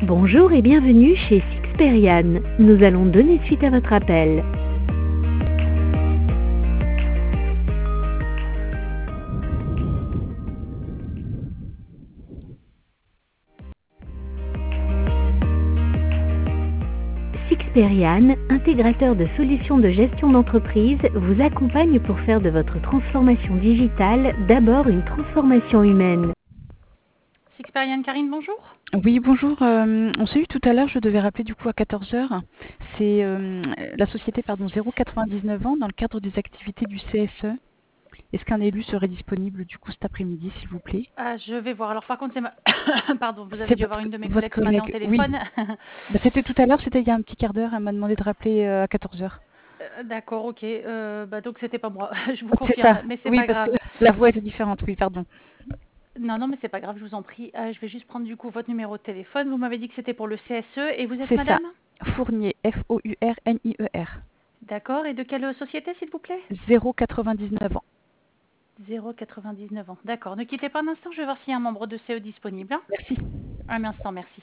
Bonjour et bienvenue chez Sixperian. Nous allons donner suite à votre appel. Sixperian, intégrateur de solutions de gestion d'entreprise, vous accompagne pour faire de votre transformation digitale d'abord une transformation humaine. Sixperian, Karine, bonjour. Oui, bonjour. On s'est eu tout à l'heure, je devais rappeler du coup à 14 heures. C'est la société 099 ans dans le cadre des activités du CSE. Est-ce qu'un élu serait disponible du coup cet après-midi, s'il vous plaît? Je vais voir. Alors par contre, c'est ma... Pardon, vous avez C'est dû avoir une de mes votre collègues ce matin au collègue, oui. téléphone. C'était tout à l'heure, c'était il y a un petit quart d'heure. Elle m'a demandé de rappeler à 14 heures. D'accord, ok. Donc c'était pas moi, je vous C'est confirme, ça. mais c'est Oui, pas parce que grave. la voix était différente. Oui, pardon. Non, non, mais c'est pas grave, je vous en prie. Je vais juste prendre du coup votre numéro de téléphone. Vous m'avez dit que c'était pour le CSE et vous êtes C'est ça. madame? Fournier, Fournier. D'accord, et de quelle société s'il vous plaît? 0,99 ans. 0,99 ans. D'accord, ne quittez pas un instant, je vais voir s'il y a un membre de CE disponible. Merci. Un instant, merci.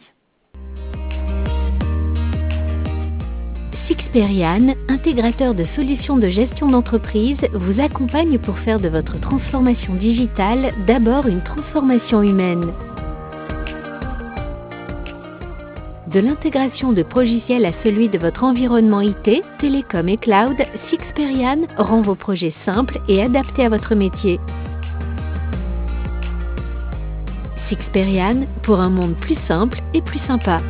Sixperian, intégrateur de solutions de gestion d'entreprise, vous accompagne pour faire de votre transformation digitale d'abord une transformation humaine. De l'intégration de Progiciel à celui de votre environnement IT, télécom et cloud, Sixperian rend vos projets simples et adaptés à votre métier. Sixperian pour un monde plus simple et plus sympa.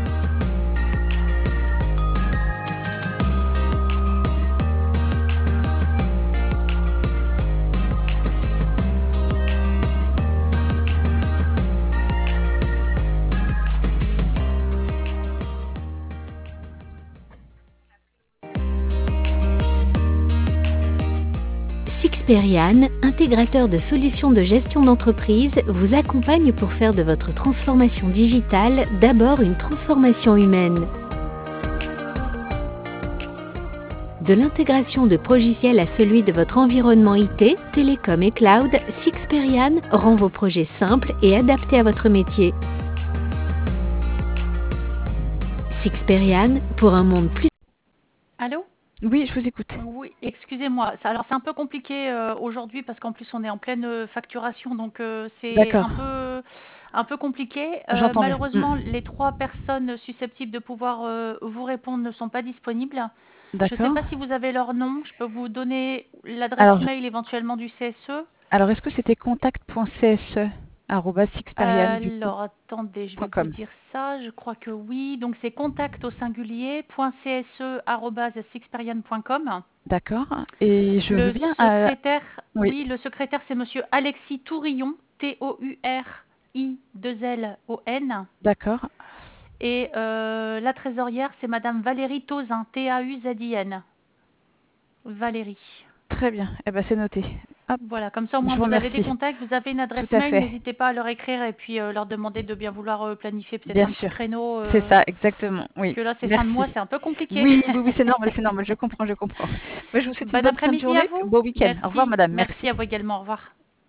Sixperian, intégrateur de solutions de gestion d'entreprise, vous accompagne pour faire de votre transformation digitale d'abord une transformation humaine. De l'intégration de Progiciel à celui de votre environnement IT, télécom et cloud, Sixperian rend vos projets simples et adaptés à votre métier. Sixperian pour un monde plus... Allô? Oui, je vous écoute. Oui, excusez-moi. Alors c'est un peu compliqué aujourd'hui parce qu'en plus on est en pleine facturation, donc c'est D'accord. un peu compliqué. J'entends bien. Malheureusement, les trois personnes susceptibles de pouvoir vous répondre ne sont pas disponibles. Je ne sais D'accord. pas si vous avez leur nom. Je peux vous donner l'adresse Alors, email éventuellement du CSE. est-ce que c'était contact.cse@sixperian.com? Alors attendez, je vais vous dire ça. Je crois que oui. Donc c'est contact au singulier .cse@sixperian.com. D'accord. Et je veux Le bien. secrétaire, Oui. oui, le secrétaire, c'est monsieur Alexis Tourillon, TouriLon. D'accord. Et la trésorière, c'est madame Valérie Tauzin, Tauzin. Valérie. Très bien. Eh ben, c'est noté. Hop. Voilà, comme ça au Je moins vous vous avez des remercie. contacts, vous avez une Tout adresse à mail, fait. n'hésitez pas à leur écrire et puis leur demander de bien vouloir planifier peut-être Bien un petit sûr. créneau. C'est ça, exactement. Parce Oui. que là, c'est fin de mois, Merci. c'est un peu compliqué. Oui, oui, oui, c'est normal, c'est normal. Je comprends, je comprends. Moi, je vous souhaite une Bon bonne fin de après-midi à journée. vous. Beau week-end. Au revoir, Merci. madame. Merci Merci. à vous également. Au revoir.